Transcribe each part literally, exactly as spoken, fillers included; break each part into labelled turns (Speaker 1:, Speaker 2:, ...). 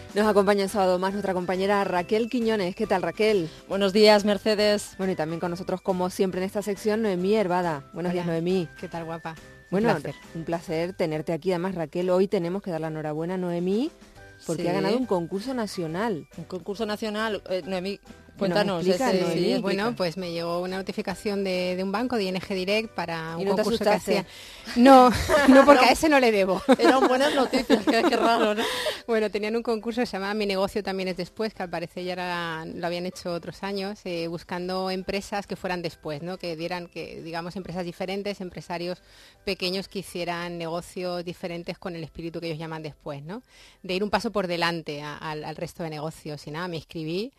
Speaker 1: Nos acompaña el sábado más nuestra compañera Raquel Quiñones. ¿Qué tal, Raquel?
Speaker 2: Buenos días, Mercedes.
Speaker 1: Bueno, y también con nosotros, como siempre en esta sección, Noemí Hervada. Buenos
Speaker 3: Hola.
Speaker 1: días, Noemí.
Speaker 3: ¿Qué tal, guapa?
Speaker 1: Bueno,
Speaker 3: un placer.
Speaker 1: un placer tenerte aquí. Además, Raquel, hoy tenemos que dar la enhorabuena a Noemí porque
Speaker 2: Sí.
Speaker 1: ha ganado un concurso nacional.
Speaker 2: Un concurso nacional. Eh, Noemí, cuéntanos.
Speaker 1: explica,
Speaker 2: ese-
Speaker 1: Noemí?
Speaker 2: sí, explica.
Speaker 3: Bueno, pues me llegó una notificación de, de un banco, de I N G Direct, para un
Speaker 1: ¿Y no te
Speaker 3: concurso que
Speaker 1: asustaste?
Speaker 3: hacía. No, no, porque a ese no le debo.
Speaker 2: Eran buenas noticias, qué, qué raro, ¿no?
Speaker 3: Bueno, tenían un concurso que se llamaba Mi negocio también es después, que al parecer ya era- lo habían hecho otros años, eh, buscando empresas que fueran después, ¿no? Que dieran, que digamos, empresas diferentes, empresarios pequeños que hicieran negocios diferentes con el espíritu que ellos llaman después, ¿no? De ir un paso por delante a- al, al resto de negocios. Y nada, me inscribí.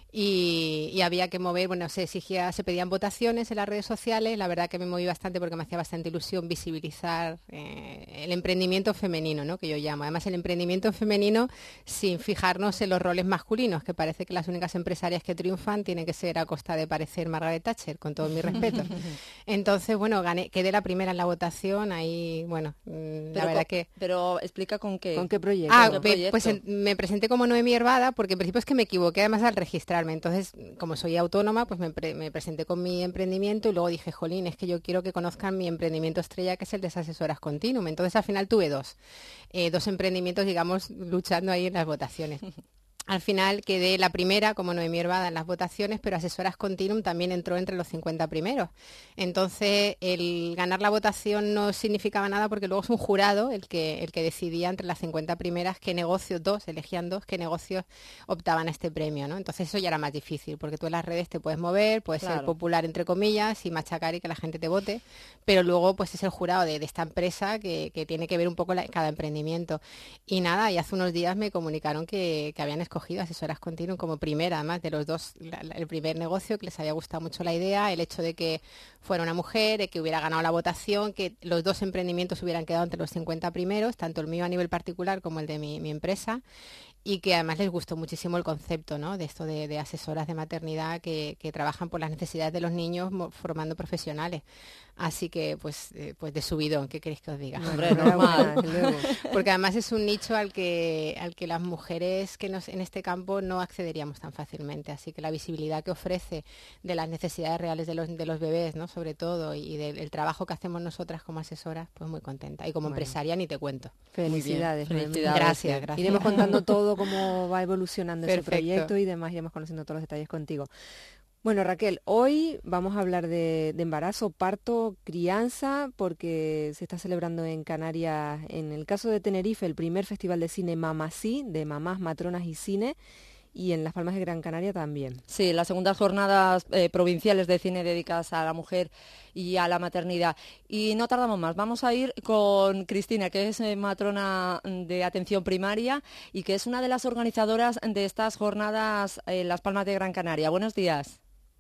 Speaker 3: Y, y había que mover, bueno, se exigía, se pedían votaciones en las redes sociales. La verdad que me moví bastante porque me hacía bastante ilusión visibilizar eh, el emprendimiento femenino, ¿no? Que yo llamo. Además, el emprendimiento femenino sin fijarnos en los roles masculinos, que parece que las únicas empresarias que triunfan tienen que ser a costa de parecer Margaret Thatcher, con todo mi respeto. Entonces, bueno, gané, quedé la primera en la votación. Ahí, bueno, mm, la
Speaker 2: Pero,
Speaker 3: verdad
Speaker 2: co-
Speaker 3: que...
Speaker 2: pero explica con qué.
Speaker 1: ¿Con qué proyecto?
Speaker 3: Ah,
Speaker 2: ¿Con qué
Speaker 3: pe-
Speaker 2: proyecto?
Speaker 3: pues en- me presenté como Noemí Hervada porque en principio es que me equivoqué además al registrarme. Entonces, como soy autónoma, pues me, pre- me presenté con mi emprendimiento y luego dije, jolín, es que yo quiero que conozcan mi emprendimiento estrella, que es el de esas asesoras continuum. Entonces, al final tuve dos, eh, dos emprendimientos, digamos, luchando ahí en las votaciones. Al final quedé la primera como Noemí Hervada en las votaciones, pero Asesoras Continuum también entró entre los cincuenta primeros. Entonces, el ganar la votación no significaba nada porque luego es un jurado el que, el que decidía entre las cincuenta primeras qué negocios, dos, elegían dos, qué negocios optaban a este premio, ¿no? Entonces eso ya era más difícil porque tú en las redes te puedes mover, puedes ser
Speaker 2: Claro.
Speaker 3: popular entre comillas y machacar y que la gente te vote, pero luego pues es el jurado de, de esta empresa que, que tiene que ver un poco la- cada emprendimiento. Y nada, y hace unos días me comunicaron que, que habían escogido Asesoras Continuum como primera, además de los dos, la- la- el primer negocio, que les había gustado mucho la idea, el hecho de que fuera una mujer, de que hubiera ganado la votación, que los dos emprendimientos hubieran quedado entre los cincuenta primeros, tanto el mío a nivel particular como el de mi, mi empresa, y que además les gustó muchísimo el concepto, ¿no? De esto de, de asesoras de maternidad que, que trabajan por las necesidades de los niños mo- formando profesionales. Así que, pues, eh, pues de subidón, ¿qué queréis que os diga?
Speaker 2: Hombre,
Speaker 1: Enhorabuena,
Speaker 2: normal.
Speaker 1: desde luego.
Speaker 3: Porque además es un nicho al que, al que las mujeres que nos, en este campo no accederíamos tan fácilmente. Así que la visibilidad que ofrece de las necesidades reales de los, de los bebés, ¿no? Sobre todo, y del el trabajo que hacemos nosotras como asesoras, pues muy contenta. Y como
Speaker 1: Bueno.
Speaker 3: empresaria ni te cuento.
Speaker 1: Felicidades,
Speaker 2: Muy bien,
Speaker 1: Noemí.
Speaker 2: felicidades.
Speaker 3: Gracias, gracias.
Speaker 1: Iremos contando todo, cómo va evolucionando ese
Speaker 3: Perfecto.
Speaker 1: proyecto y demás, iremos conociendo todos los detalles contigo. Bueno, Raquel, hoy vamos a hablar de, de embarazo, parto, crianza, porque se está celebrando en Canarias, en el caso de Tenerife, el primer festival de cine Mamasí, de mamás, matronas y cine, y en Las Palmas de Gran Canaria también.
Speaker 2: Sí, las segundas jornadas eh, provinciales de cine dedicadas a la mujer y a la maternidad. Y no tardamos más, vamos a ir con Cristina, que es eh, matrona de atención primaria y que es una de las organizadoras de estas jornadas en Las Palmas de Gran Canaria. Buenos días.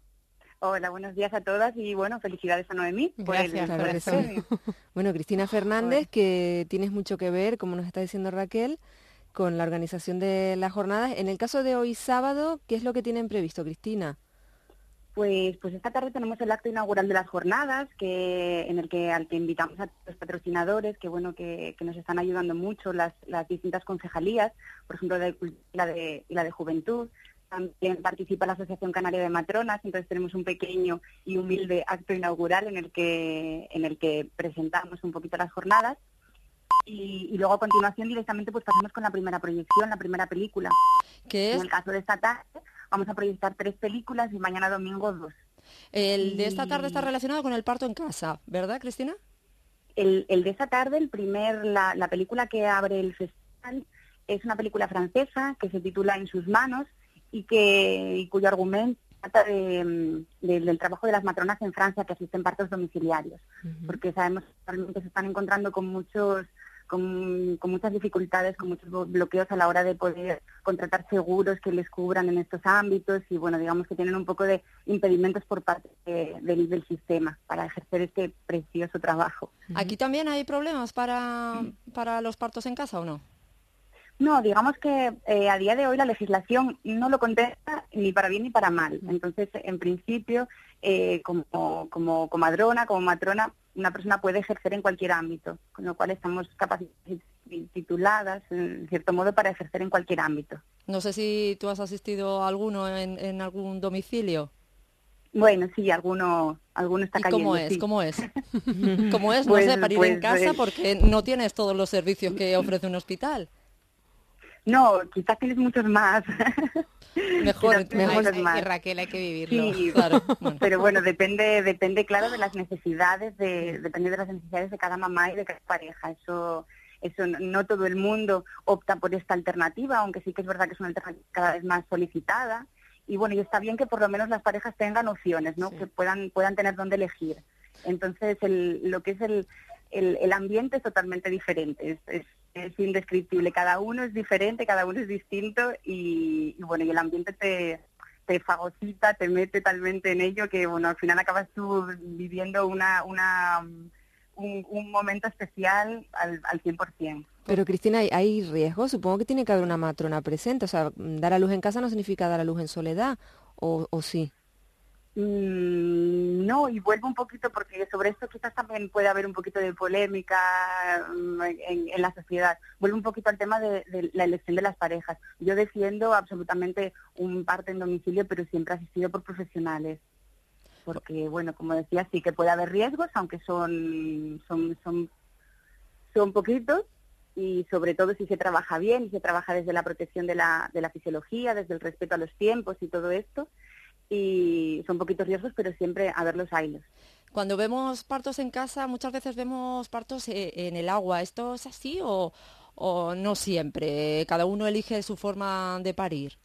Speaker 4: Hola, buenos días a todas y bueno, felicidades a Noemí por el,
Speaker 3: Gracias,
Speaker 4: por
Speaker 1: Claro
Speaker 4: el
Speaker 1: que sí.
Speaker 4: premio.
Speaker 1: Bueno, Cristina Fernández, que tienes mucho que ver, como nos está diciendo Raquel, con la organización de las jornadas. En el caso de hoy sábado, ¿qué es lo que tienen previsto, Cristina?
Speaker 4: Pues, pues esta tarde tenemos el acto inaugural de las jornadas, que en el que al que invitamos a los patrocinadores, que bueno, que, que nos están ayudando mucho las, las distintas concejalías, por ejemplo, de Cultura y la de, y la de Juventud. También participa la Asociación Canaria de Matronas, entonces tenemos un pequeño y humilde acto inaugural en el que, en el que presentamos un poquito las jornadas. Y, y luego a continuación directamente pues pasamos con la primera proyección, la primera película.
Speaker 2: Que
Speaker 4: En
Speaker 2: es
Speaker 4: el caso de esta tarde vamos a proyectar tres películas y mañana domingo dos.
Speaker 2: el de esta tarde está relacionado con el parto en casa, ¿verdad, Cristina?
Speaker 4: El, el de esta tarde, el primer, la, la película que abre el festival es una película francesa que se titula En sus manos y que y cuyo argumento trata de, mm, de- del trabajo de las matronas en Francia que asisten partos domiciliarios,
Speaker 1: Ujú.
Speaker 4: porque sabemos que realmente se están encontrando con muchos con, con muchas dificultades, con muchos blo- bloqueos a la hora de poder contratar seguros que les cubran en estos ámbitos y bueno, digamos que tienen un poco de impedimentos por parte de- del, del sistema para ejercer este precioso trabajo.
Speaker 2: ¿Aquí también hay problemas para, para los partos en casa o no?
Speaker 4: No, digamos que eh, a día de hoy la legislación no lo contempla ni para bien ni para mal. Entonces, en principio, eh, como, como comadrona, como matrona, una persona puede ejercer en cualquier ámbito, con lo cual estamos capacitados tituladas, en cierto modo, para ejercer en cualquier ámbito.
Speaker 2: No sé si tú has asistido a alguno en, en algún domicilio.
Speaker 4: Bueno, sí, alguno, alguno está
Speaker 2: ¿Y
Speaker 4: cayendo.
Speaker 2: cómo es?
Speaker 4: Sí.
Speaker 2: ¿Cómo es? ¿Cómo es? No
Speaker 4: Pues,
Speaker 2: sé, para ir
Speaker 4: pues,
Speaker 2: en casa,
Speaker 4: pues,
Speaker 2: porque no tienes todos los servicios que ofrece un hospital.
Speaker 4: No, quizás tienes muchos más.
Speaker 2: Mejor,
Speaker 4: Quizás tienes
Speaker 3: Hay-
Speaker 4: muchos
Speaker 3: hay-
Speaker 4: más.
Speaker 3: y Raquel, hay que vivirlo.
Speaker 4: Sí,
Speaker 2: Claro, bueno.
Speaker 4: pero bueno, depende, depende, claro, de las necesidades, de, depende de las necesidades de cada mamá y de cada pareja. Eso, eso no, no todo el mundo opta por esta alternativa, aunque sí que es verdad que es una alternativa cada vez más solicitada. Y bueno, y está bien que por lo menos las parejas tengan opciones, ¿no?
Speaker 3: Sí.
Speaker 4: Que puedan, puedan tener dónde elegir. Entonces, el, lo que es el, el, el ambiente es totalmente diferente, es, es, es indescriptible. Cada uno es diferente, cada uno es distinto y, y bueno, y el ambiente te, te fagocita, te mete talmente en ello que, bueno, al final acabas tú viviendo una, una, un, un momento especial al, al cien por ciento.
Speaker 1: Pero Cristina, ¿hay, hay riesgos? Supongo que tiene que haber una matrona presente. O sea, dar a luz en casa no significa dar a luz en soledad, ¿o, o sí?
Speaker 4: Mm, no, y vuelvo un poquito porque sobre esto quizás también puede haber un poquito de polémica mm, en, en la sociedad. Vuelvo un poquito al tema de, de la elección de las parejas. Yo defiendo absolutamente un parto en domicilio, pero siempre asistido por profesionales. Porque, bueno, como decía, sí que puede haber riesgos, aunque son, son, son, son poquitos. Y sobre todo si se trabaja bien y se trabaja desde la protección de la, de la fisiología, desde el respeto a los tiempos y todo esto. Y son poquitos riesgos, pero siempre a verlos haylos.
Speaker 2: Cuando vemos partos en casa, muchas veces vemos partos eh, en el agua. ¿Esto es así o, o no siempre? ¿Cada uno elige su forma de parir?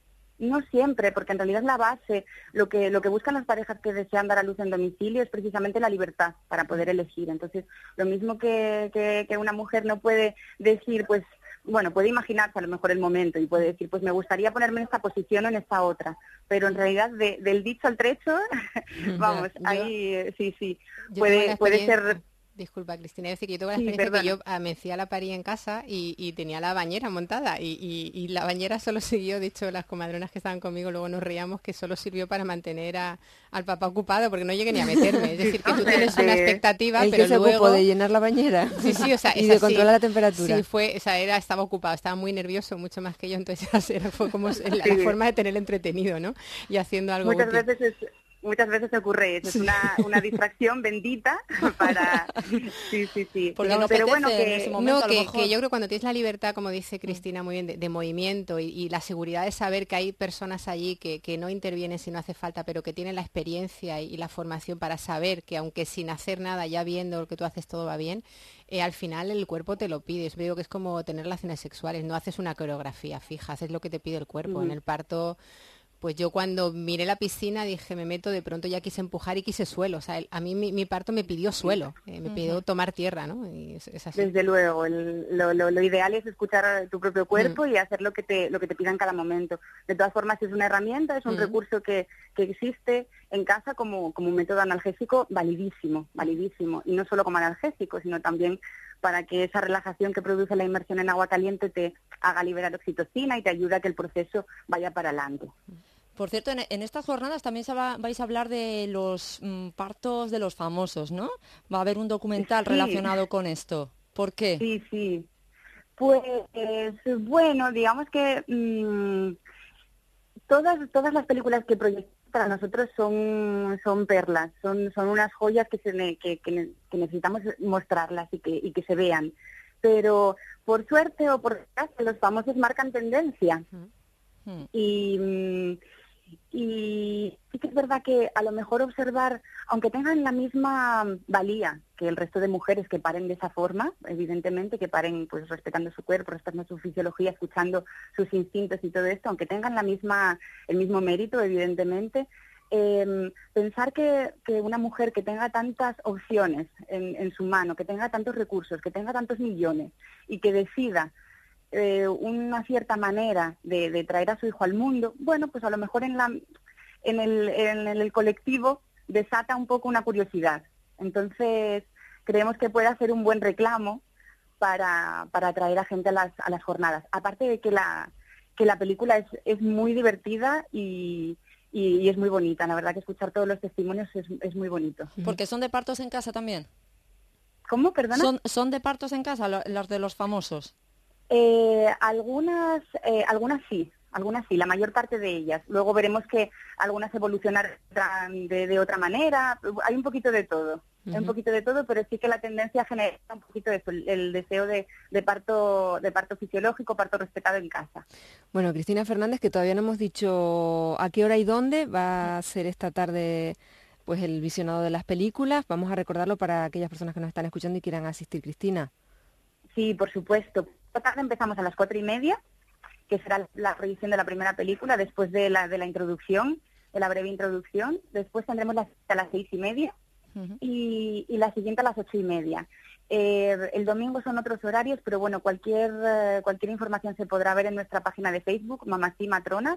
Speaker 4: No siempre, porque en realidad la base, lo que lo que buscan las parejas que desean dar a luz en domicilio es precisamente la libertad para poder elegir. Entonces, lo mismo que, que, que una mujer no puede decir, pues, bueno, puede imaginarse a lo mejor el momento y puede decir, pues me gustaría ponerme en esta posición o en esta otra, pero en realidad de, del dicho al trecho, vamos,
Speaker 3: Yo-
Speaker 4: ahí eh, sí, sí,
Speaker 3: Yo tengo
Speaker 4: puede
Speaker 3: la
Speaker 4: puede
Speaker 3: experiencia-
Speaker 4: ser...
Speaker 3: Disculpa, Cristina, es decir, que yo tengo la
Speaker 4: Sí,
Speaker 3: experiencia que yo
Speaker 4: perdona.
Speaker 3: ah, me hacía la parí en casa y, y tenía la bañera montada y, y- y la bañera solo siguió, de hecho, las comadronas que estaban conmigo luego nos reíamos que solo sirvió para mantener a, al papá ocupado porque no llegué ni a meterme. Es decir, que tú tienes una expectativa,
Speaker 1: El
Speaker 3: pero
Speaker 1: que se
Speaker 3: luego...
Speaker 1: ocupó de llenar la bañera
Speaker 3: Sí, sí, o sea,
Speaker 1: y
Speaker 3: es
Speaker 1: de
Speaker 3: así.
Speaker 1: controlar la temperatura.
Speaker 3: Sí, fue, o sea, era, estaba ocupado, estaba muy nervioso, mucho más que yo, entonces era, fue como la, la
Speaker 4: Sí.
Speaker 3: forma de tenerle entretenido, ¿no? Y haciendo algo
Speaker 4: Muchas
Speaker 3: útil.
Speaker 4: veces es, muchas veces ocurre eso, es una, una distracción bendita para... Sí, sí, sí.
Speaker 2: Porque no
Speaker 4: Pero bueno,
Speaker 2: apetece en ese
Speaker 4: que...
Speaker 2: momento,
Speaker 3: No,
Speaker 2: a lo
Speaker 3: que,
Speaker 2: mejor.
Speaker 3: que yo creo que cuando tienes la libertad, como dice Cristina muy bien, de, de movimiento y, y la seguridad de saber que hay personas allí que, que no intervienen si no hace falta, pero que tienen la experiencia y, y la formación para saber que aunque sin hacer nada, ya viendo lo que tú haces todo va bien, eh, al final el cuerpo te lo pide. Yo digo que es como tener relaciones sexuales, no haces una coreografía fija, haces lo que te pide el cuerpo.
Speaker 4: Ujú.
Speaker 3: En el parto... Pues yo cuando miré la piscina dije, me meto, de pronto ya quise empujar y quise suelo. O sea, el- a mí mi, mi parto me pidió suelo, eh, me pidió tomar tierra, ¿no? Y es, es así.
Speaker 4: Desde luego, el- lo, lo, lo ideal es escuchar tu propio cuerpo y hacer lo que te lo que te pida en cada momento. De todas formas, es una herramienta, es un
Speaker 3: Mm.
Speaker 4: recurso que, que existe en casa como, como un método analgésico validísimo, validísimo. Y no solo como analgésico, sino también para que esa relajación que produce la inmersión en agua caliente te haga liberar oxitocina y te ayude a que el proceso vaya para adelante.
Speaker 2: Por cierto, en, en estas jornadas también se va- vais a hablar de los mm, partos de los famosos, ¿no? Va a haber un documental
Speaker 4: Sí.
Speaker 2: relacionado con esto. ¿Por qué?
Speaker 4: Sí, sí. Pues bueno, digamos que mmm, todas todas las películas que proyectamos para nosotros son son perlas, son son unas joyas que se ne- que, que, que necesitamos mostrarlas y que y que se vean. Pero por suerte o por desgracia los famosos marcan tendencia.
Speaker 2: Mm.
Speaker 4: Y, mm, y sí que es verdad que a lo mejor observar, aunque tengan la misma valía que el resto de mujeres que paren de esa forma, evidentemente, que paren pues respetando su cuerpo, respetando su fisiología, escuchando sus instintos y todo esto, aunque tengan la misma el mismo mérito, evidentemente, eh, pensar que, que una mujer que tenga tantas opciones en, en su mano, que tenga tantos recursos, que tenga tantos millones y que decida eh, una cierta manera de, de traer a su hijo al mundo, bueno, pues a lo mejor en la en el, en el colectivo desata un poco una curiosidad. Entonces, creemos que puede hacer un buen reclamo para, para atraer a gente a las, a las jornadas. Aparte de que la, que la película es, es muy divertida y, y, y es muy bonita. La verdad que escuchar todos los testimonios es, es muy bonito.
Speaker 2: Porque son de partos en casa también.
Speaker 4: ¿Cómo, perdona?
Speaker 2: ¿Son, son de partos en casa las de los famosos?
Speaker 4: Eh, algunas, eh, algunas sí, algunas sí, la mayor parte de ellas. Luego veremos que algunas evolucionarán de, de otra manera. Hay un poquito de todo, uh-huh. hay un poquito de todo, pero sí que la tendencia genera un poquito de eso, el, el deseo de, de parto, de parto fisiológico, parto respetado en casa.
Speaker 1: Bueno, Cristina Fernández, que todavía no hemos dicho a qué hora y dónde va a ser esta tarde, pues el visionado de las películas. Vamos a recordarlo para aquellas personas que nos están escuchando y quieran asistir, Cristina.
Speaker 4: Sí, por supuesto. Esta tarde empezamos a las cuatro y media, que será la proyección de la primera película, después de la de la introducción, de la breve introducción. Después tendremos la a las seis y media uh-huh. y, y la siguiente a las ocho y media. Eh, el domingo son otros horarios, pero bueno, cualquier eh, cualquier información se podrá ver en nuestra página de Facebook, Mamasí Matronas,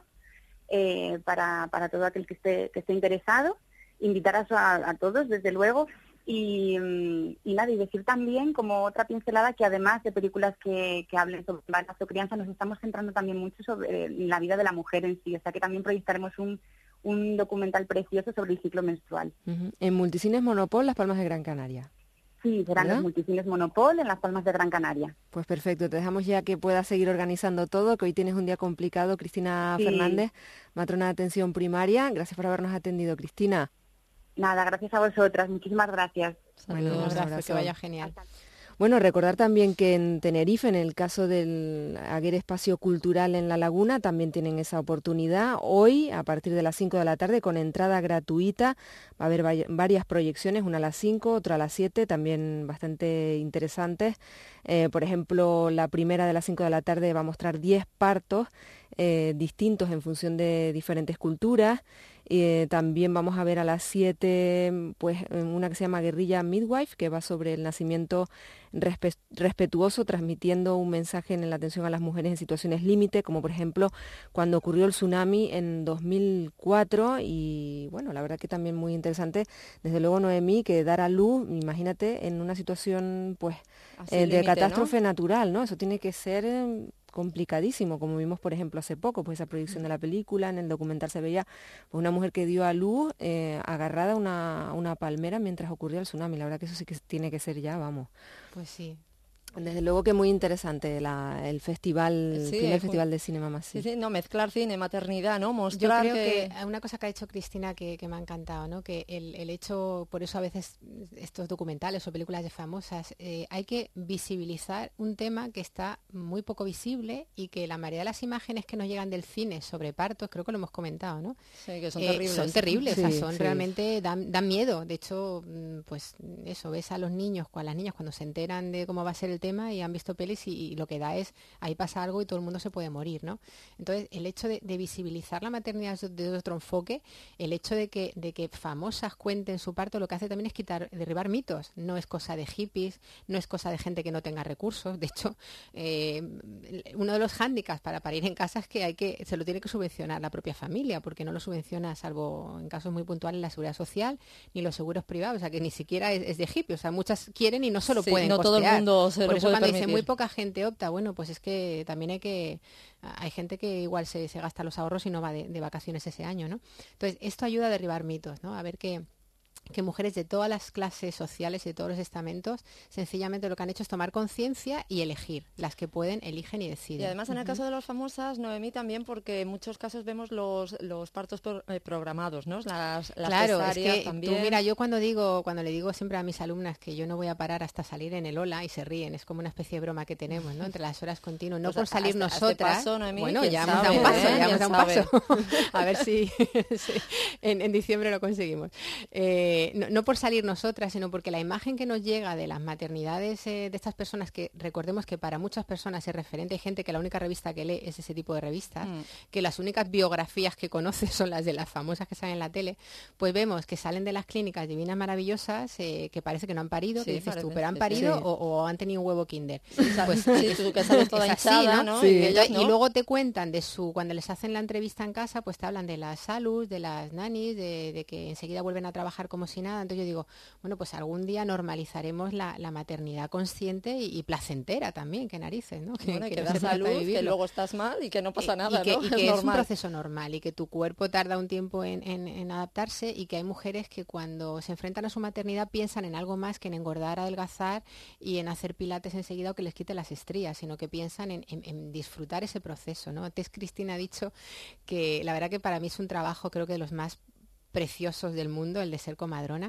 Speaker 4: eh, para, para todo aquel que esté, que esté interesado. Invitar a, a, a todos, desde luego. Y, y nada, y decir también, como otra pincelada, que además de películas que, que hablen sobre embarazo o crianza, nos estamos centrando también mucho sobre la vida de la mujer en sí. O sea que también proyectaremos un, un documental precioso sobre el ciclo menstrual.
Speaker 1: Uh-huh. En Multicines Monopol, Las Palmas de Gran Canaria.
Speaker 4: Sí, serán los Multicines Monopol en Las Palmas de Gran Canaria.
Speaker 1: Pues perfecto, te dejamos ya que puedas seguir organizando todo, que hoy tienes un día complicado. Cristina sí. Fernández, matrona de atención primaria. Gracias por habernos atendido, Cristina.
Speaker 4: Nada, gracias a vosotras, muchísimas gracias.
Speaker 3: Bueno, un abrazo, abrazo. Que vaya genial.
Speaker 1: Bueno, recordar también que en Tenerife, en el caso del Aguer Espacio Cultural en La Laguna, también tienen esa oportunidad. Hoy, a partir de las cinco de la tarde, con entrada gratuita, va a haber varias proyecciones, una a las cinco, otra a las siete, también bastante interesantes. Eh, por ejemplo, la primera de las cinco de la tarde va a mostrar diez partos eh, distintos en función de diferentes culturas. Eh, también vamos a ver a las siete pues, una que se llama Guerrilla Midwife, que va sobre el nacimiento respe- respetuoso, transmitiendo un mensaje en la atención a las mujeres en situaciones límite, como por ejemplo cuando ocurrió el tsunami en dos mil cuatro. Y bueno, la verdad que también muy interesante. Desde luego, Noemí, que dar a luz, imagínate, en una situación pues eh, de límite, catástrofe, ¿no? Natural, ¿no? Eso tiene que ser Eh, complicadísimo, como vimos por ejemplo hace poco, pues esa proyección de la película, en el documental se veía pues, una mujer que dio a luz eh, agarrada a una, una palmera mientras ocurría el tsunami. La verdad que eso sí que tiene que ser ya, vamos.
Speaker 3: Pues sí.
Speaker 1: Desde luego que muy interesante la, el festival, el
Speaker 2: sí,
Speaker 1: primer festival de cine Mamasí.
Speaker 2: Sí, sí, no, mezclar cine, maternidad, ¿no? Mostrar
Speaker 3: Yo creo
Speaker 2: que...
Speaker 3: que una cosa que ha dicho Cristina que, que me ha encantado, ¿no? Que el, el hecho, por eso a veces estos documentales o películas de famosas, eh, hay que visibilizar un tema que está muy poco visible y que la mayoría de las imágenes que nos llegan del cine sobre partos, creo que lo hemos comentado, ¿no?
Speaker 2: Sí, que son
Speaker 3: eh,
Speaker 2: terribles.
Speaker 3: Son terribles,
Speaker 1: sí,
Speaker 3: o sea, son
Speaker 1: sí.
Speaker 3: realmente, dan, dan miedo. De hecho, pues eso, ves a los niños, a las niñas cuando se enteran de cómo va a ser el tema y han visto pelis y, y lo que da es, ahí pasa algo y todo el mundo se puede morir, ¿no? Entonces, el hecho de, de visibilizar la maternidad desde otro enfoque, el hecho de que, de que famosas cuenten su parto, lo que hace también es quitar, derribar mitos. No es cosa de hippies, no es cosa de gente que no tenga recursos. De hecho, eh, uno de los hándicaps para parir en casa es que hay que, se lo tiene que subvencionar la propia familia, porque no lo subvenciona, salvo en casos muy puntuales, la seguridad social ni los seguros privados, o sea que ni siquiera es, es de hippie, o sea, muchas quieren y no se lo
Speaker 2: sí,
Speaker 3: pueden
Speaker 2: no
Speaker 3: costear.
Speaker 2: todo el mundo se
Speaker 3: Por
Speaker 2: lo
Speaker 3: eso
Speaker 2: puede
Speaker 3: cuando
Speaker 2: permitir.
Speaker 3: dicen muy poca gente opta, bueno, pues es que también hay que, hay gente que igual se, se gasta los ahorros y no va de, de vacaciones ese año, ¿no? Entonces, esto ayuda a derribar mitos, ¿no? A ver que que mujeres de todas las clases sociales y de todos los estamentos sencillamente lo que han hecho es tomar conciencia y elegir. Las que pueden, eligen y deciden.
Speaker 2: Y además en el
Speaker 3: uh-huh.
Speaker 2: caso de las famosas, Noemí, también porque en muchos casos vemos los, los partos pro, eh, programados, ¿no? Las, las
Speaker 3: claro,
Speaker 2: cesáreas
Speaker 3: es que
Speaker 2: también.
Speaker 3: Tú, mira, yo cuando digo, cuando le digo siempre a mis alumnas que yo no voy a parar hasta salir en el hola y se ríen, es como una especie de broma que tenemos, ¿no? Entre las horas continuas, no
Speaker 2: pues
Speaker 3: por salir
Speaker 2: hasta,
Speaker 3: nosotras.
Speaker 2: hasta paso, Noemí,
Speaker 3: bueno, ya hemos
Speaker 2: sabe,
Speaker 3: dado un paso,
Speaker 2: ¿eh?
Speaker 3: ya hemos dado un
Speaker 2: sabe.
Speaker 3: paso. A ver si, si en, en diciembre lo conseguimos. Eh, no, no por salir nosotras, sino porque la imagen que nos llega de las maternidades eh, de estas personas, que recordemos que para muchas personas es referente, hay gente que la única revista que lee es ese tipo de revistas, mm. que las únicas biografías que conoce son las de las famosas que salen en la tele, pues vemos que salen de las clínicas divinas maravillosas, eh, que parece que no han parido, sí, que dices parece, tú, pero han parido sí. o, o han tenido un huevo kinder. Sí,
Speaker 2: pues sí, tú que sales toda hinchada, ¿no?
Speaker 1: Sí.
Speaker 2: Y, ellas,
Speaker 3: ¿no?
Speaker 2: ¿no?
Speaker 3: Y luego te cuentan de su, cuando les hacen la entrevista en casa, pues te hablan de la salud, de las nanis, de, de que enseguida vuelven a trabajar como como si nada. Entonces yo digo, bueno, pues algún día normalizaremos la, la maternidad consciente y, y placentera también, que narices, ¿no? Que,
Speaker 2: bueno, que,
Speaker 3: que
Speaker 2: das
Speaker 3: no
Speaker 2: a luz, que luego estás mal y que no pasa
Speaker 3: y,
Speaker 2: nada,
Speaker 3: y que,
Speaker 2: ¿no?
Speaker 3: y que
Speaker 2: es,
Speaker 3: es
Speaker 2: normal.
Speaker 3: un proceso normal y que tu cuerpo tarda un tiempo en, en, en adaptarse, y que hay mujeres que cuando se enfrentan a su maternidad piensan en algo más que en engordar, adelgazar y en hacer pilates enseguida o que les quite las estrías, sino que piensan en, en, en disfrutar ese proceso, ¿no? Antes Cristina ha dicho que la verdad que para mí es un trabajo, creo que de los más preciosos del mundo, el de ser comadrona,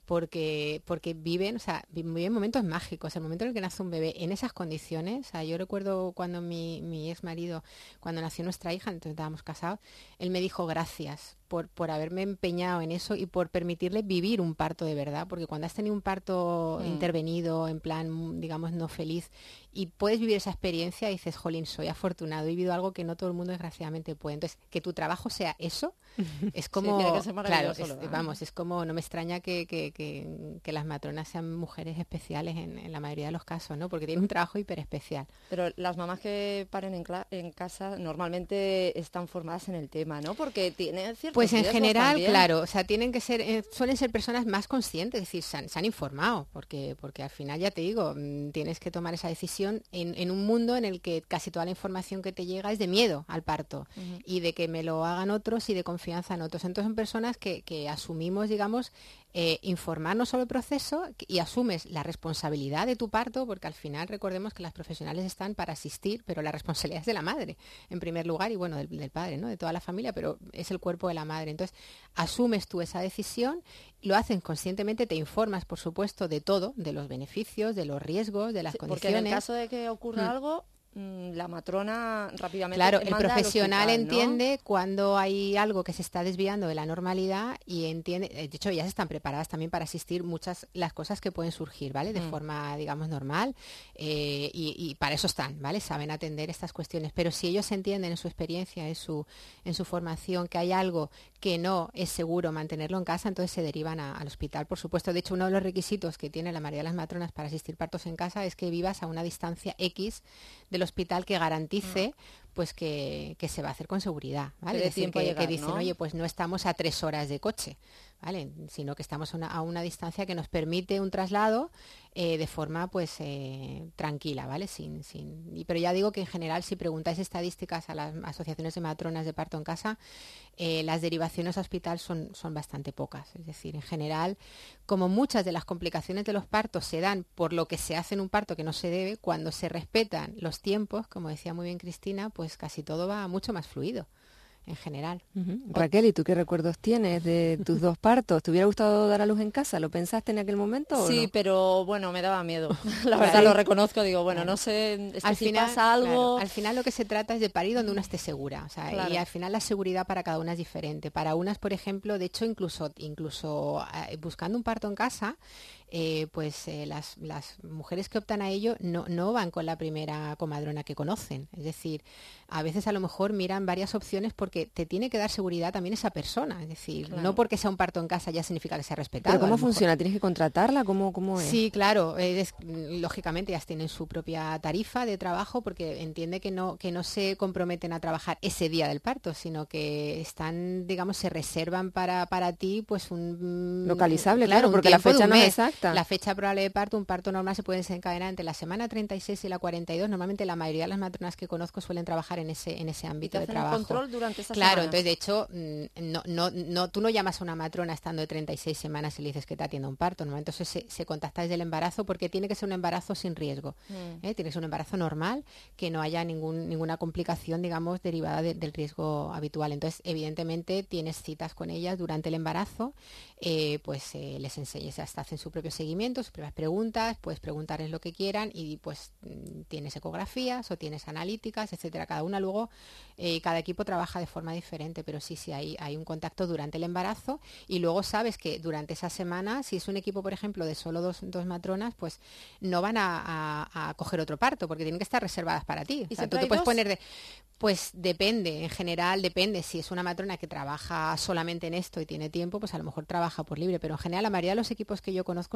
Speaker 3: porque porque viven, o sea, viven momentos mágicos. El momento en el que nace un bebé en esas condiciones, o sea, yo recuerdo cuando mi, mi ex marido, cuando nació nuestra hija, entonces estábamos casados, él me dijo gracias por, por haberme empeñado en eso y por permitirle vivir un parto de verdad, porque cuando has tenido un parto mm. intervenido, en plan, digamos, no feliz, y puedes vivir esa experiencia, y dices, jolín, soy afortunado, he vivido algo que no todo el mundo desgraciadamente puede. Entonces, que tu trabajo sea eso, es como,
Speaker 2: sí, tiene que ser
Speaker 3: claro, es,
Speaker 2: ¿no?
Speaker 3: vamos, es como, no me extraña que, que, que, que las matronas sean mujeres especiales en, en la mayoría de los casos, ¿no? Porque tienen un trabajo hiper especial.
Speaker 2: Pero las mamás que paren en, en casa normalmente están formadas en el tema, ¿no? Porque tienen ciertos
Speaker 3: Pues en general,
Speaker 2: también.
Speaker 3: claro, o sea, tienen que ser, eh, suelen ser personas más conscientes, es decir, se han, se han informado, porque, porque al final, ya te digo, mmm, tienes que tomar esa decisión en, en un mundo en el que casi toda la información que te llega es de miedo al parto, uh-huh. y de que me lo hagan otros y de confianza en otros. Entonces son personas que, que asumimos, digamos, eh, informarnos sobre el proceso, y asumes la responsabilidad de tu parto, porque al final recordemos que las profesionales están para asistir, pero la responsabilidad es de la madre, en primer lugar, y bueno, del, del padre, ¿no? De toda la familia, pero es el cuerpo de la madre. Entonces, asumes tú esa decisión, lo hacen conscientemente, te informas, por supuesto, de todo, de los beneficios, de los riesgos, de las sí, condiciones.
Speaker 2: Porque en el caso de que ocurra hmm. algo, la matrona rápidamente
Speaker 3: claro, el profesional
Speaker 2: hospital,
Speaker 3: entiende
Speaker 2: ¿no?
Speaker 3: cuando hay algo que se está desviando de la normalidad, y entiende, de hecho ellas están preparadas también para asistir muchas las cosas que pueden surgir, ¿vale? De mm. forma, digamos, normal, eh, y, y para eso están, ¿vale? Saben atender estas cuestiones, pero si ellos entienden en su experiencia, en su en su formación, que hay algo que no es seguro mantenerlo en casa, entonces se derivan a, al hospital, por supuesto. De hecho, uno de los requisitos que tiene la mayoría de las matronas para asistir partos en casa es que vivas a una distancia X del hospital que garantice pues que, que se va a hacer con seguridad, ¿vale?
Speaker 2: Que,
Speaker 3: es decir, que,
Speaker 2: llegar,
Speaker 3: que dicen,
Speaker 2: ¿no?
Speaker 3: oye, pues no estamos a tres horas de coche, ¿vale? Sino que estamos a una, a una distancia que nos permite un traslado eh, de forma pues eh, tranquila, ¿vale? Sin, sin, y, pero ya digo que en general, si preguntáis estadísticas a las asociaciones de matronas de parto en casa, eh, las derivaciones a hospital son, son bastante pocas. Es decir, en general, como muchas de las complicaciones de los partos se dan por lo que se hace en un parto que no se debe, cuando se respetan los tiempos, como decía muy bien Cristina, pues casi todo va mucho más fluido. En general.
Speaker 1: Uh-huh. Raquel, ¿y tú qué recuerdos tienes de tus dos partos? ¿Te hubiera gustado dar a luz en casa? ¿Lo pensaste en aquel momento?
Speaker 2: Sí,
Speaker 1: o no?
Speaker 2: pero bueno, me daba miedo. La verdad, lo reconozco, digo, bueno,
Speaker 3: claro.
Speaker 2: no sé, es que
Speaker 3: al
Speaker 2: si
Speaker 3: final,
Speaker 2: pasa algo...
Speaker 3: Claro, al final lo que se trata es de parir donde una esté segura, o sea, claro. Y al final la seguridad para cada una es diferente. Para unas, por ejemplo, de hecho, incluso incluso eh, buscando un parto en casa, eh, pues eh, las, las mujeres que optan a ello no, no van con la primera comadrona que conocen. Es decir, a veces a lo mejor miran varias opciones porque te tiene que dar seguridad también esa persona. Es decir, claro. No porque sea un parto en casa ya significa que sea respetado.
Speaker 1: ¿Pero cómo funciona? ¿Tienes que contratarla? ¿Cómo, cómo es?
Speaker 3: Sí, claro. Es, lógicamente ellas tienen su propia tarifa de trabajo porque entiende que no, que no se comprometen a trabajar ese día del parto, sino que están, digamos, se reservan para, para ti pues un...
Speaker 1: Localizable,
Speaker 3: claro,
Speaker 1: claro, porque la fecha no es exacta.
Speaker 3: La fecha probable de parto, un parto normal se puede desencadenar entre la semana treinta y seis y la cuarenta y dos. Normalmente la mayoría de las matronas que conozco suelen trabajar en ese, en ese ámbito de trabajo.
Speaker 2: ¿Y control durante esas
Speaker 3: Claro,
Speaker 2: semanas?
Speaker 3: Entonces de hecho, no, no, no, tú no llamas a una matrona estando de treinta y seis semanas y le dices que te atienda un parto. Normalmente eso se, se contacta desde el embarazo porque tiene que ser un embarazo sin riesgo. Mm. ¿eh? Tiene que ser un embarazo normal, que no haya ningún, ninguna complicación, digamos, derivada de, del riesgo habitual. Entonces, evidentemente, tienes citas con ellas durante el embarazo, eh, pues eh, les enseñas, hasta hacen su propio seguimiento, sus propias preguntas, puedes preguntarles lo que quieran y pues tienes ecografías o tienes analíticas, etcétera. Cada una luego, eh, cada equipo trabaja de forma diferente, pero sí, sí, hay, hay un contacto durante el embarazo y luego sabes que durante esa semana, si es un equipo, por ejemplo, de solo dos, dos matronas, pues no van a, a, a coger otro parto porque tienen que estar reservadas para ti.
Speaker 2: ¿Y
Speaker 3: o sea, tú te puedes poner de... Pues depende, en general depende. Si es una matrona que trabaja solamente en esto y tiene tiempo, pues a lo mejor trabaja por libre, pero en general la mayoría de los equipos que yo conozco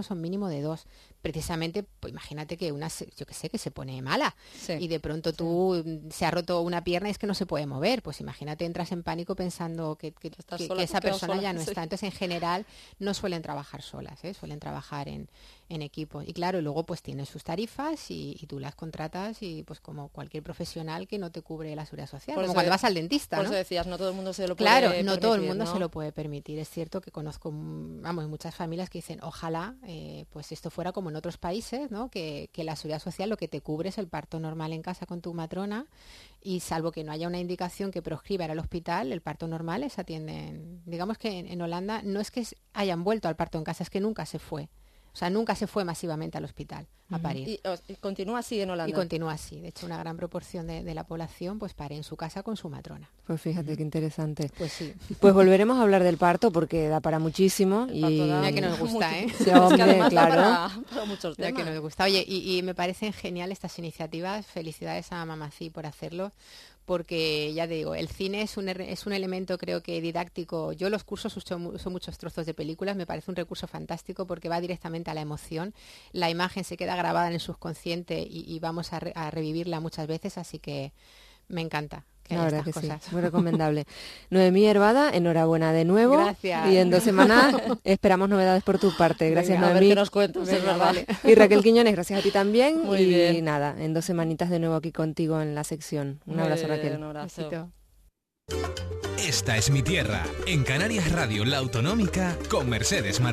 Speaker 3: partos son mínimo de dos. Precisamente, pues imagínate que una, yo que sé, que se pone mala sí. y de pronto tú sí. se ha roto una pierna y es que no se puede mover. Pues imagínate, entras en pánico pensando que, que, que, sola, que esa persona sola, ya no sí. está. Entonces, en general, no suelen trabajar solas, ¿eh? Suelen trabajar en, en equipo. Y claro, luego pues tienen sus tarifas y, y tú las contratas y pues como cualquier profesional que no te cubre la seguridad social. Por como cuando de, vas al dentista,
Speaker 2: por
Speaker 3: ¿no?
Speaker 2: eso decías, no todo el mundo se lo puede
Speaker 3: Claro,
Speaker 2: permitir.
Speaker 3: no todo el mundo
Speaker 2: ¿no?
Speaker 3: se lo puede permitir. Es cierto que conozco, vamos, muchas familias que dicen, ojalá eh, pues esto fuera como en otros países, ¿no? Que, que la seguridad social lo que te cubre es el parto normal en casa con tu matrona y salvo que no haya una indicación que proscriba ir al hospital, el parto normal se atienden. Digamos que en, en Holanda no es que hayan vuelto al parto en casa, es que nunca se fue. O sea, nunca se fue masivamente al hospital a parir.
Speaker 2: Y, y continúa así en Holanda.
Speaker 3: Y continúa así. De hecho, una gran proporción de, de la población pues pare en su casa con su matrona.
Speaker 1: Pues fíjate, uh-huh. qué interesante.
Speaker 3: Pues sí.
Speaker 1: Pues volveremos a hablar del parto porque da para muchísimo.
Speaker 3: El y ya que nos gusta, ¿eh?
Speaker 1: Sí, hombre,
Speaker 2: es que
Speaker 1: claro.
Speaker 2: Para, para muchos temas.
Speaker 3: Ya que nos gusta. Oye, y, y me parecen genial estas iniciativas. Felicidades a Mamací por hacerlo. Porque ya digo, el cine es un, es un elemento creo que didáctico. Yo los cursos uso, uso muchos trozos de películas, me parece un recurso fantástico porque va directamente a la emoción. La imagen se queda grabada en el subconsciente y, y vamos a, re, a revivirla muchas veces, así que me encanta. Que
Speaker 1: la verdad que
Speaker 3: cosas.
Speaker 1: sí, muy recomendable. Noemí Hervada, enhorabuena de nuevo.
Speaker 3: Gracias.
Speaker 1: Y en dos semanas esperamos novedades por tu parte. Gracias,
Speaker 2: Venga,
Speaker 1: Noemí.
Speaker 2: A ver qué nos cuentas,
Speaker 3: Venga,
Speaker 2: es verdad.
Speaker 3: Vale.
Speaker 1: Y Raquel Quiñones, gracias a ti también.
Speaker 2: Muy
Speaker 1: y
Speaker 2: bien.
Speaker 1: nada, en dos semanitas de nuevo aquí contigo en la sección. Un
Speaker 2: Muy
Speaker 1: abrazo,
Speaker 2: bien,
Speaker 1: Raquel.
Speaker 2: Un abrazo.
Speaker 3: Besito.
Speaker 5: Esta es mi tierra, en Canarias Radio La Autonómica con Mercedes Martínez.